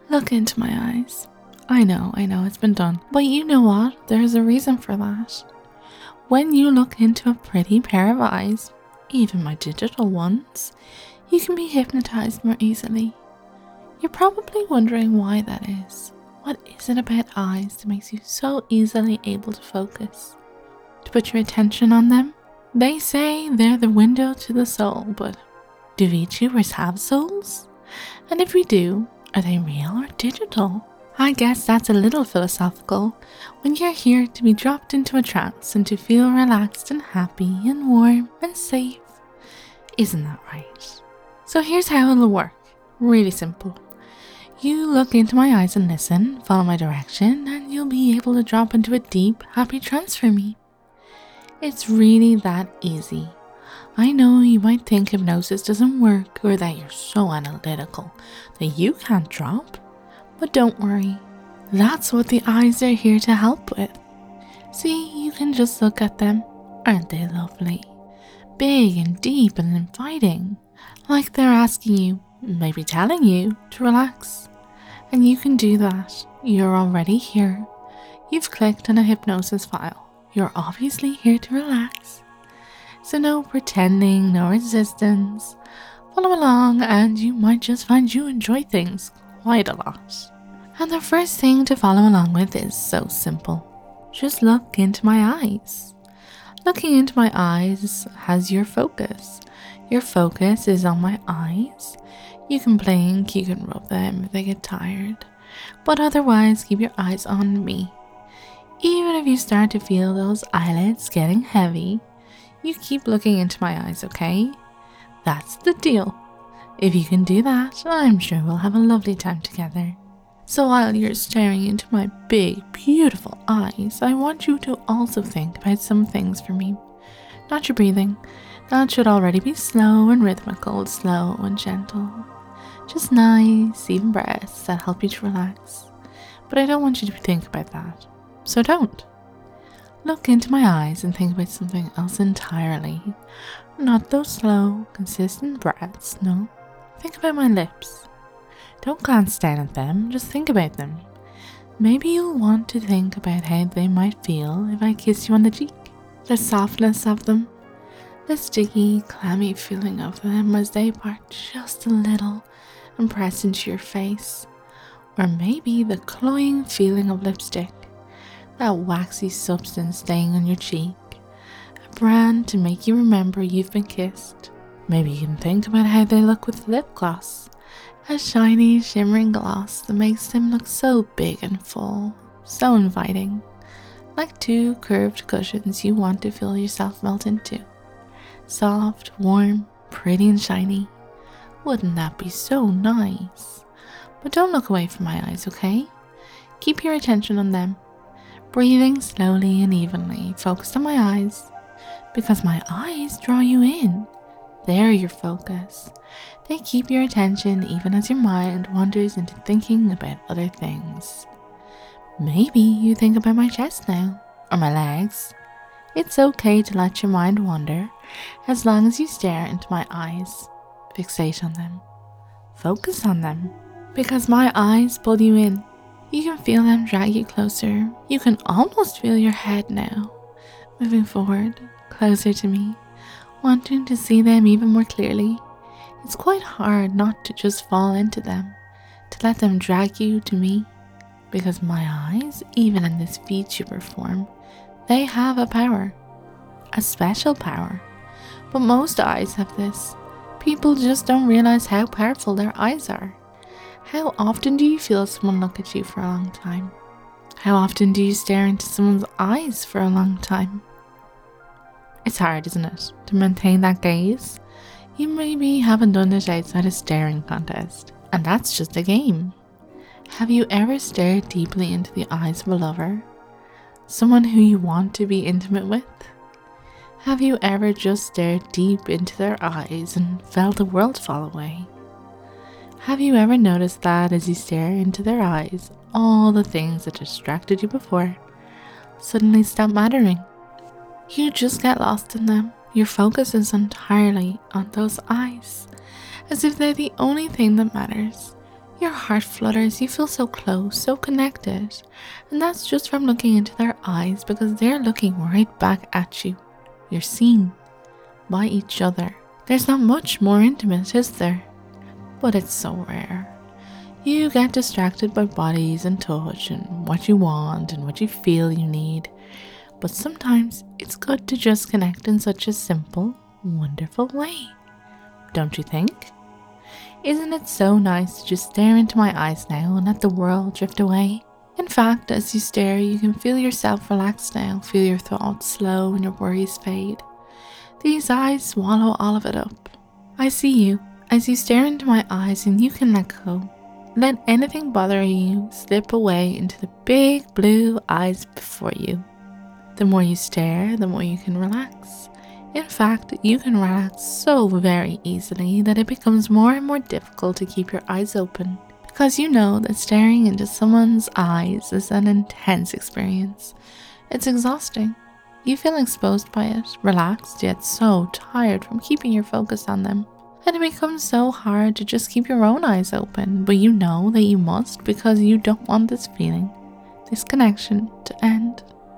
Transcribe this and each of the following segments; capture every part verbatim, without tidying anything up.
Look into my eyes. I know, I know it's been done, but you know what? There's a reason for that. When you look into a pretty pair of eyes, even my digital ones, you can be hypnotized more easily. You're probably wondering why that is. What is it about eyes that makes you so easily able to focus? To put your attention on them? They say they're the window to the soul, but do VTubers have souls? And if we do, are they real or digital? I guess that's a little philosophical when you're here to be dropped into a trance and to feel relaxed and happy and warm and safe. Isn't that right? So here's how it'll work. Really simple. You look into my eyes and listen, follow my direction, and you'll be able to drop into a deep, happy trance for me. It's really that easy. I know you might think hypnosis doesn't work or that you're so analytical that you can't drop, but don't worry. That's what the eyes are here to help with. See, you can just look at them. Aren't they lovely? Big and deep and inviting, like they're asking you, maybe telling you, to relax. And you can do that. You're already here. You've clicked on a hypnosis file. You're obviously here to relax. So no pretending, no resistance. Follow along and you might just find you enjoy things quite a lot. And the first thing to follow along with is so simple. Just look into my eyes. Looking into my eyes has your focus. Your focus is on my eyes. You can blink, you can rub them if they get tired, but otherwise keep your eyes on me. Even if you start to feel those eyelids getting heavy, you keep looking into my eyes, okay? That's the deal. If you can do that, I'm sure we'll have a lovely time together. So while you're staring into my big, beautiful eyes, I want you to also think about some things for me. Not your breathing. That should already be slow and rhythmical, slow and gentle. Just nice, even breaths that help you to relax. But I don't want you to think about that. So don't. Look into my eyes and think about something else entirely. Not those slow, consistent breaths, no. Think about my lips. Don't glance down at them, just think about them. Maybe you'll want to think about how they might feel if I kiss you on the cheek. The softness of them. The sticky, clammy feeling of them as they part just a little and press into your face. Or maybe the cloying feeling of lipstick. That waxy substance staying on your cheek. A brand to make you remember you've been kissed. Maybe you can think about how they look with lip gloss. A shiny, shimmering gloss that makes them look so big and full. So inviting. Like two curved cushions you want to feel yourself melt into. Soft, warm, pretty and shiny. Wouldn't that be so nice? But don't look away from my eyes, okay? Keep your attention on them. Breathing slowly and evenly, focused on my eyes. Because my eyes draw you in. They're your focus. They keep your attention even as your mind wanders into thinking about other things. Maybe you think about my chest now, or my legs. It's okay to let your mind wander, as long as you stare into my eyes. Fixate on them. Focus on them. Because my eyes pull you in. You can feel them drag you closer. You can almost feel your head now. Moving forward, closer to me, wanting to see them even more clearly. It's quite hard not to just fall into them, to let them drag you to me. Because my eyes, even in this VTuber form, they have a power. A special power. But most eyes have this. People just don't realize how powerful their eyes are. How often do you feel someone look at you for a long time? How often do you stare into someone's eyes for a long time? It's hard, isn't it, to maintain that gaze? You maybe haven't done it outside a staring contest, and that's just a game. Have you ever stared deeply into the eyes of a lover? Someone who you want to be intimate with? Have you ever just stared deep into their eyes and felt the world fall away? Have you ever noticed that as you stare into their eyes, all the things that distracted you before suddenly stop mattering? You just get lost in them. Your focus is entirely on those eyes, as if they're the only thing that matters. Your heart flutters, you feel so close, so connected. And that's just from looking into their eyes because they're looking right back at you. You're seen by each other. There's not much more intimate, is there? But it's so rare. You get distracted by bodies and touch and what you want and what you feel you need. But sometimes it's good to just connect in such a simple, wonderful way. Don't you think? Isn't it so nice to just stare into my eyes now and let the world drift away? In fact, as you stare, you can feel yourself relax now, feel your thoughts slow and your worries fade. These eyes swallow all of it up. I see you as you stare into my eyes and you can let go. Let anything bothering you slip away into the big blue eyes before you. The more you stare, the more you can relax. In fact, you can relax so very easily that it becomes more and more difficult to keep your eyes open because you know that staring into someone's eyes is an intense experience. It's exhausting. You feel exposed by it, relaxed yet so tired from keeping your focus on them. And it becomes so hard to just keep your own eyes open, but you know that you must because you don't want this feeling, this connection to end.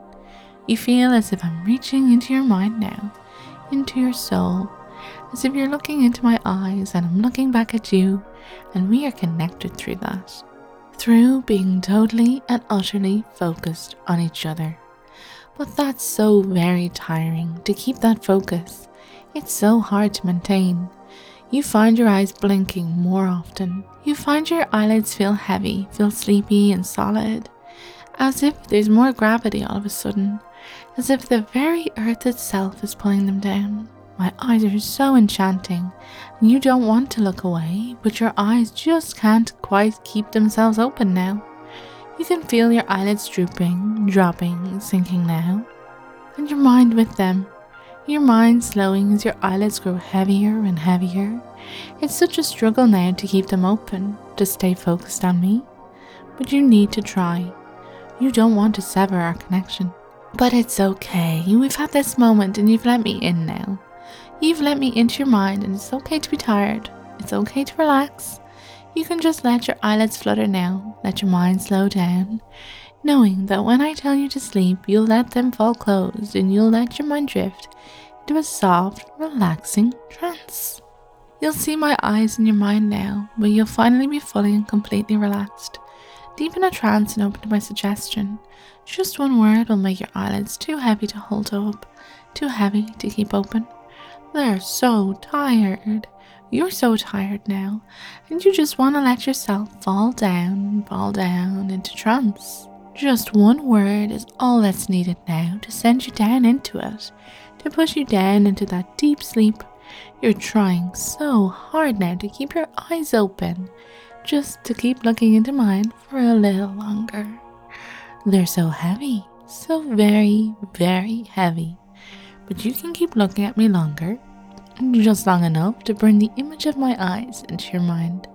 You feel as if I'm reaching into your mind now, into your soul, as if you're looking into my eyes and I'm looking back at you, and we are connected through that, through being totally and utterly focused on each other. But that's so very tiring to keep that focus. It's so hard to maintain. You find your eyes blinking more often. You find your eyelids feel heavy, feel sleepy and solid, as if there's more gravity all of a sudden, as if the very earth itself is pulling them down. My eyes are so enchanting, and you don't want to look away, but your eyes just can't quite keep themselves open now. You can feel your eyelids drooping, dropping, sinking now, and your mind with them. Your mind slowing as your eyelids grow heavier and heavier. It's such a struggle now to keep them open, to stay focused on me, but you need to try. You don't want to sever our connection. But it's okay, we've had this moment and you've let me in now. You've let me into your mind and it's okay to be tired. It's okay to relax. You can just let your eyelids flutter now, let your mind slow down, knowing that when I tell you to sleep, you'll let them fall closed and you'll let your mind drift into a soft, relaxing trance. You'll see my eyes in your mind now, but you'll finally be fully and completely relaxed, deep in a trance and open to my suggestion. Just one word will make your eyelids too heavy to hold up, too heavy to keep open. They're so tired. You're so tired now, and you just want to let yourself fall down, fall down into trance. Just one word is all that's needed now to send you down into it, to push you down into that deep sleep. You're trying so hard now to keep your eyes open, just to keep looking into mine for a little longer. They're so heavy, so very, very heavy, but you can keep looking at me longer, just long enough to bring the image of my eyes into your mind,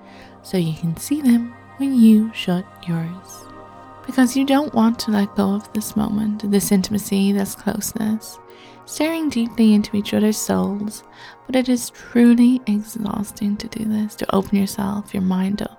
so you can see them when you shut yours. Because you don't want to let go of this moment, this intimacy, this closeness, staring deeply into each other's souls, but it is truly exhausting to do this, to open yourself, your mind up,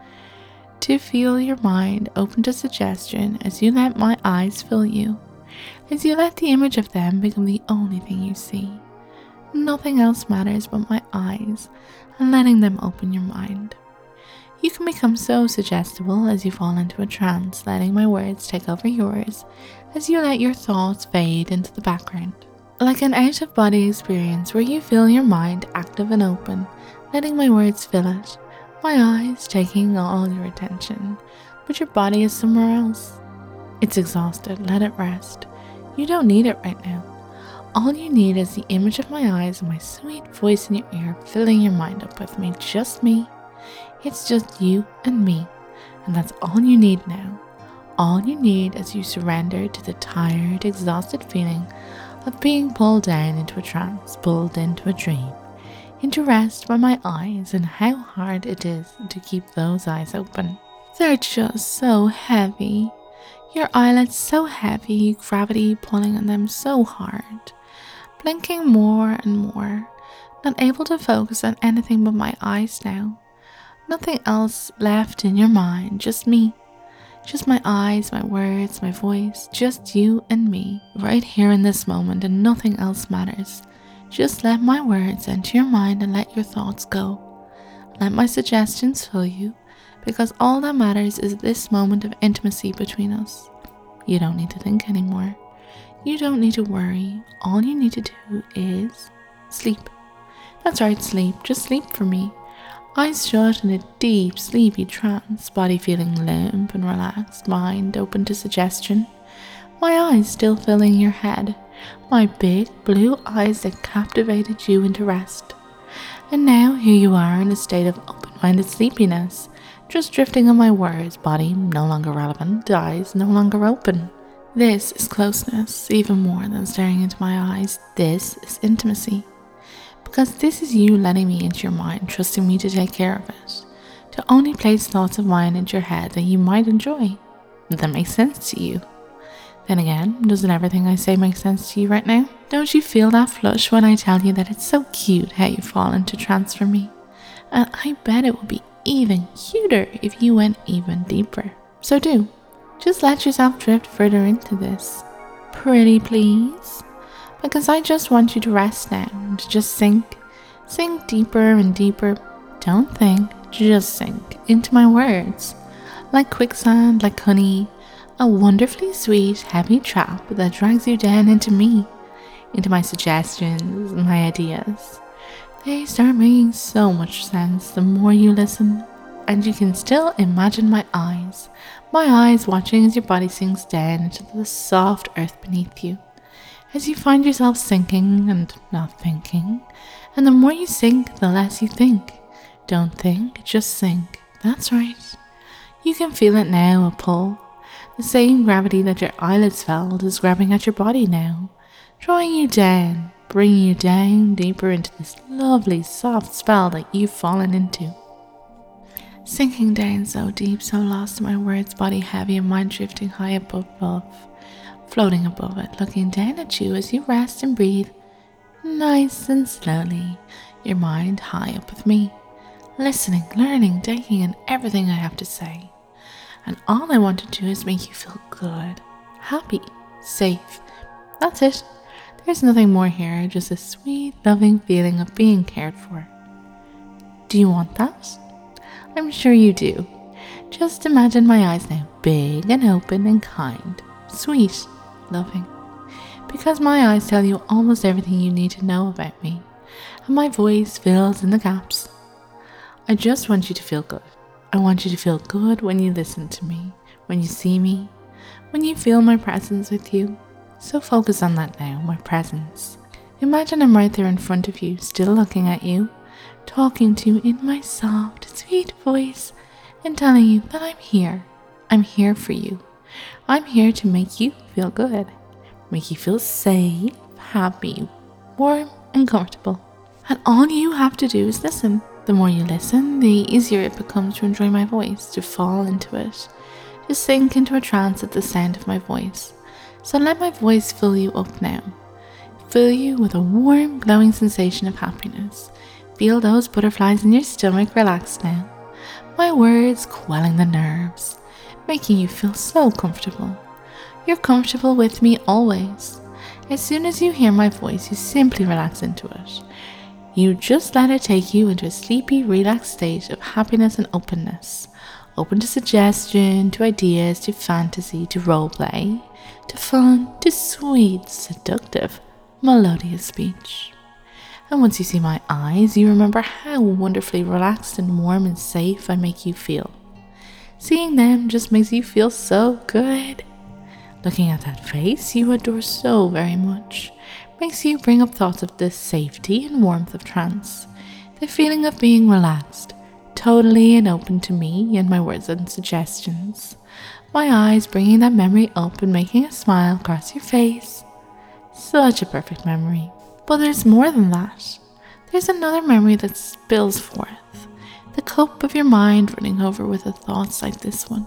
to feel your mind open to suggestion as you let my eyes fill you, as you let the image of them become the only thing you see. Nothing else matters but my eyes and letting them open your mind. You can become so suggestible as you fall into a trance, letting my words take over yours as you let your thoughts fade into the background. Like an out-of-body experience where you feel your mind active and open, letting my words fill it, my eyes taking all your attention, but your body is somewhere else. It's exhausted, let it rest. You don't need it right now. All you need is the image of my eyes and my sweet voice in your ear, filling your mind up with me, just me. It's just you and me, and that's all you need now. All you need as you surrender to the tired, exhausted feeling of being pulled down into a trance, pulled into a dream, into rest by my eyes, and how hard it is to keep those eyes open. They're just so heavy. Your eyelids so heavy, gravity pulling on them so hard. Blinking more and more, not able to focus on anything but my eyes now. Nothing else left in your mind, just me. Just my eyes, my words, my voice, just you and me, right here in this moment, and nothing else matters. Just let my words enter your mind and let your thoughts go. Let my suggestions fill you, because all that matters is this moment of intimacy between us. You don't need to think anymore. You don't need to worry. All you need to do is sleep. That's right, sleep. Just sleep for me. Eyes shut in a deep, sleepy trance, body feeling limp and relaxed, mind open to suggestion. My eyes still filling your head, my big blue eyes that captivated you into rest. And now here you are in a state of open-minded sleepiness, just drifting on my words, body no longer relevant, eyes no longer open. This is closeness, even more than staring into my eyes. This is intimacy. Because this is you letting me into your mind, trusting me to take care of it, to only place thoughts of mine into your head that you might enjoy, that make sense to you. Then again, doesn't everything I say make sense to you right now? Don't you feel that flush when I tell you that it's so cute how you fall into trance for me? And I bet it would be even cuter if you went even deeper. So do, just let yourself drift further into this. Pretty please? Because I just want you to rest now, and to just sink, sink deeper and deeper. Don't think, just sink into my words. Like quicksand, like honey, a wonderfully sweet, heavy trap that drags you down into me, into my suggestions, my ideas. They start making so much sense the more you listen, and you can still imagine my eyes, my eyes watching as your body sinks down into the soft earth beneath you. As you find yourself sinking and not thinking, and the more you sink, the less you think. Don't think, just sink. That's right. You can feel it now, a pull. The same gravity that your eyelids felt is grabbing at your body now, drawing you down, bringing you down deeper into this lovely, soft spell that you've fallen into. Sinking down so deep, so lost in my words, body heavy and mind drifting high above, above. Floating above it, looking down at you as you rest and breathe, nice and slowly, your mind high up with me, listening, learning, taking in everything I have to say. And all I want to do is make you feel good, happy, safe. That's it. There's nothing more here, just a sweet, loving feeling of being cared for. Do you want that? I'm sure you do. Just imagine my eyes now, big and open and kind, sweet, loving, because my eyes tell you almost everything you need to know about me, and my voice fills in the gaps. I just want you to feel good. I want you to feel good when you listen to me, when you see me, when you feel my presence with you. So focus on that now, my presence. Imagine I'm right there in front of you, still looking at you, talking to you in my soft, sweet voice, and telling you that I'm here. I'm here for you. I'm here to make you feel good, make you feel safe, happy, warm, and comfortable. And all you have to do is listen. The more you listen, the easier it becomes to enjoy my voice, to fall into it, to sink into a trance at the sound of my voice. So let my voice fill you up now. Fill you with a warm, glowing sensation of happiness. Feel those butterflies in your stomach relax now. My words quelling the nerves, making you feel so comfortable. You're comfortable with me always. As soon as you hear my voice, you simply relax into it. You just let it take you into a sleepy, relaxed state of happiness and openness. Open to suggestion, to ideas, to fantasy, to roleplay, to fun, to sweet, seductive, melodious speech. And once you see my eyes, you remember how wonderfully relaxed and warm and safe I make you feel. Seeing them just makes you feel so good. Looking at that face you adore so very much makes you bring up thoughts of the safety and warmth of trance, the feeling of being relaxed, totally and open to me and my words and suggestions. My eyes bringing that memory up and making a smile across your face. Such a perfect memory. But there's more than that. There's another memory that spills forth. The cup of your mind running over with the thoughts like this one.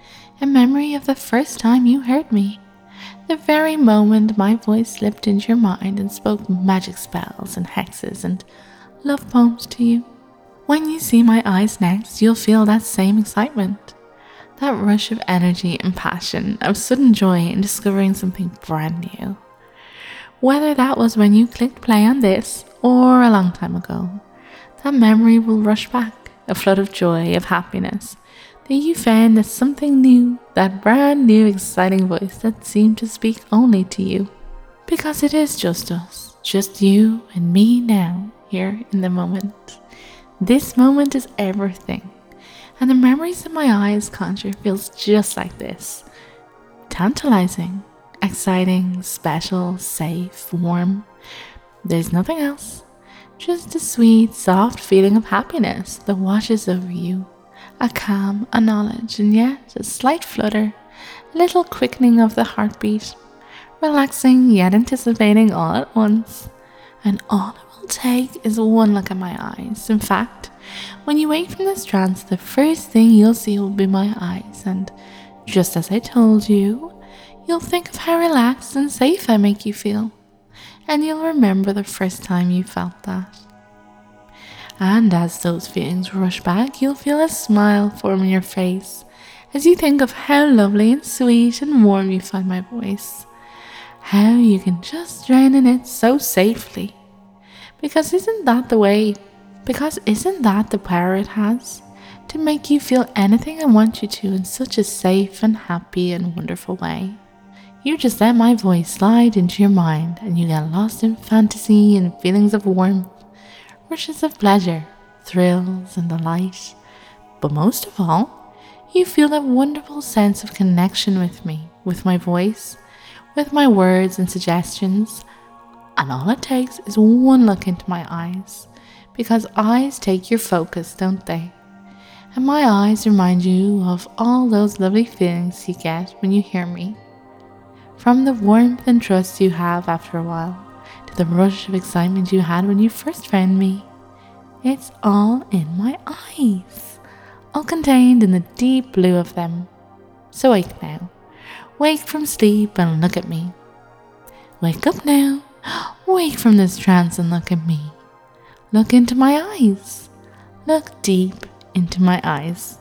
A memory of the first time you heard me. The very moment my voice slipped into your mind and spoke magic spells and hexes and love poems to you. When you see my eyes next, you'll feel that same excitement. That rush of energy and passion, of sudden joy in discovering something brand new. Whether that was when you clicked play on this or a long time ago, that memory will rush back, a flood of joy, of happiness, that you found that something new, that brand new exciting voice that seemed to speak only to you. Because it is just us, just you and me now, here in the moment. This moment is everything. And the memories in my eyes conjure feels just like this. Tantalizing, exciting, special, safe, warm. There's nothing else. Just a sweet, soft feeling of happiness that washes over you. A calm, a knowledge, and yet a slight flutter. A little quickening of the heartbeat. Relaxing, yet anticipating all at once. And all it will take is one look at my eyes. In fact, when you wake from this trance, the first thing you'll see will be my eyes, and just as I told you, you'll think of how relaxed and safe I make you feel, and you'll remember the first time you felt that. And as those feelings rush back, you'll feel a smile form in your face as you think of how lovely and sweet and warm you find my voice, how you can just drown in it so safely, because isn't that the way Because isn't that the power it has? To make you feel anything I want you to in such a safe and happy and wonderful way. You just let my voice slide into your mind and you get lost in fantasy and feelings of warmth, rushes of pleasure, thrills and delight. But most of all, you feel that wonderful sense of connection with me, with my voice, with my words and suggestions. And all it takes is one look into my eyes. Because eyes take your focus, don't they? And my eyes remind you of all those lovely feelings you get when you hear me. From the warmth and trust you have after a while, to the rush of excitement you had when you first found me. It's all in my eyes, all contained in the deep blue of them. So wake now. Wake from sleep and look at me. Wake up now. Wake from this trance and look at me. Look into my eyes. Look deep into my eyes.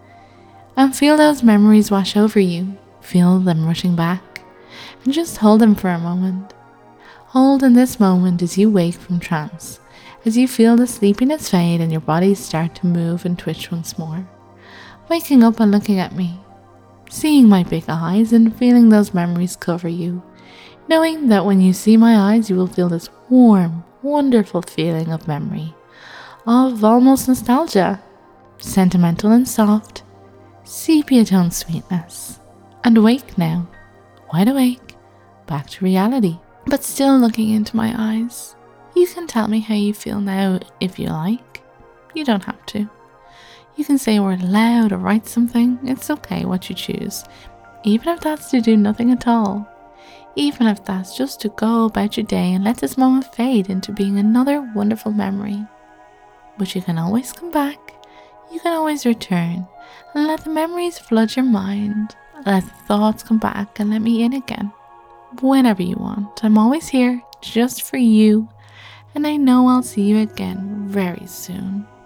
And feel those memories wash over you. Feel them rushing back. And just hold them for a moment. Hold in this moment as you wake from trance. As you feel the sleepiness fade and your body start to move and twitch once more. Waking up and looking at me. Seeing my big eyes and feeling those memories cover you. Knowing that when you see my eyes you will feel this warm, wonderful feeling of memory, of almost nostalgia, sentimental and soft, sepia tone sweetness. And awake now, wide awake, back to reality, but still looking into my eyes. You can tell me how you feel now if you like. You don't have to. You can say a word loud or write something. It's okay what you choose, even if that's to do nothing at all. Even if that's just to go about your day and let this moment fade into being another wonderful memory. But you can always come back, you can always return, and let the memories flood your mind, let the thoughts come back and let me in again. Whenever you want, I'm always here, just for you, and I know I'll see you again very soon.